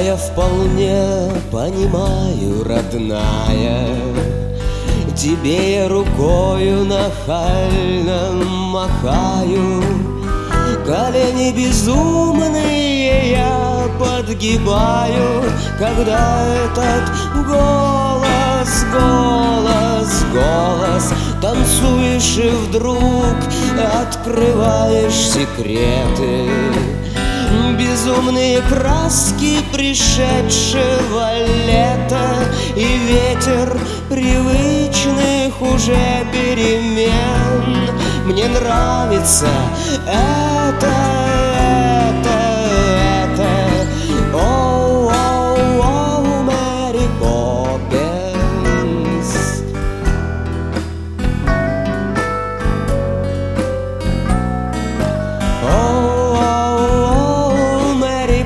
я вполне понимаю, родная, тебе я рукою нахально махаю. Колени безумные я подгибаю, когда этот голос, голос, голос, танцуешь и вдруг открываешь секреты. Безумные краски пришедшего лета и ветер привычных уже перемен. Мне нравится это. Оу, оу, оу, Мэри Поппинс. Оу, оу, оу, Мэри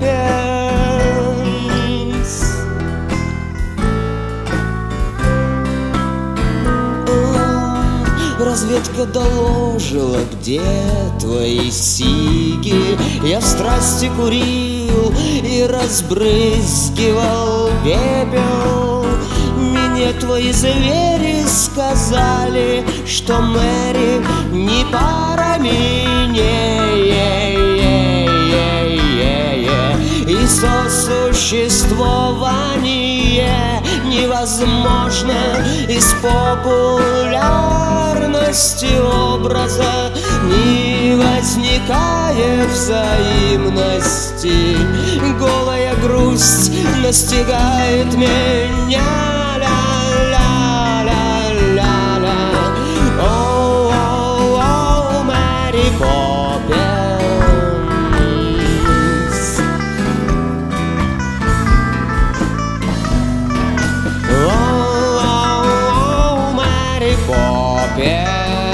Поппинс. Разведка доложила, где твои сиги. Я в страсти курил и разбрызгивал пепел. Мне твои звери сказали, что Мэри не пара и сосуществование невозможно из популярности образа. Не возникает взаимности, голая грусть настигает меня. Ля-ля-ля-ля-ля. Оу, оу, оу, Мэри Поппинс. Оу, оу, оу, Мэри Поппинс.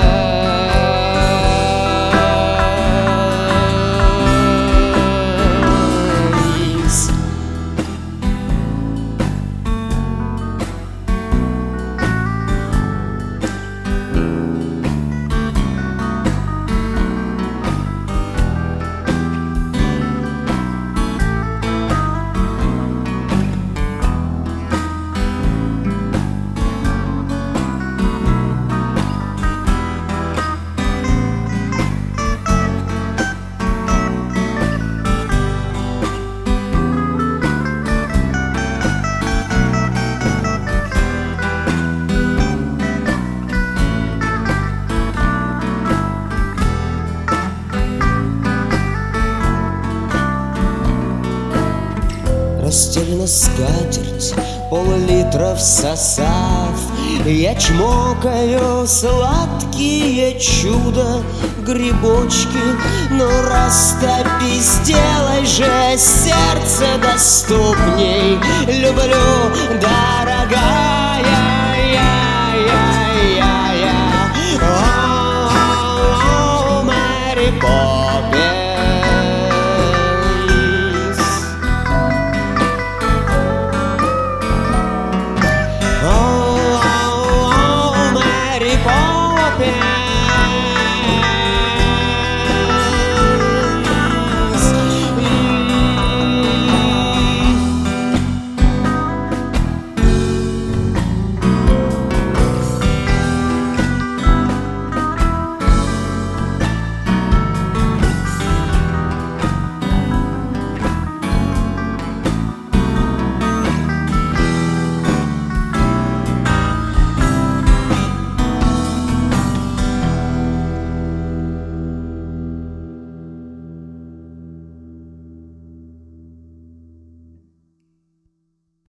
Постелена скатерть, пол-литра всосав, я чмокаю сладкие чудо грибочки. Ну растопи, сделай же сердце доступней. Люблю, да,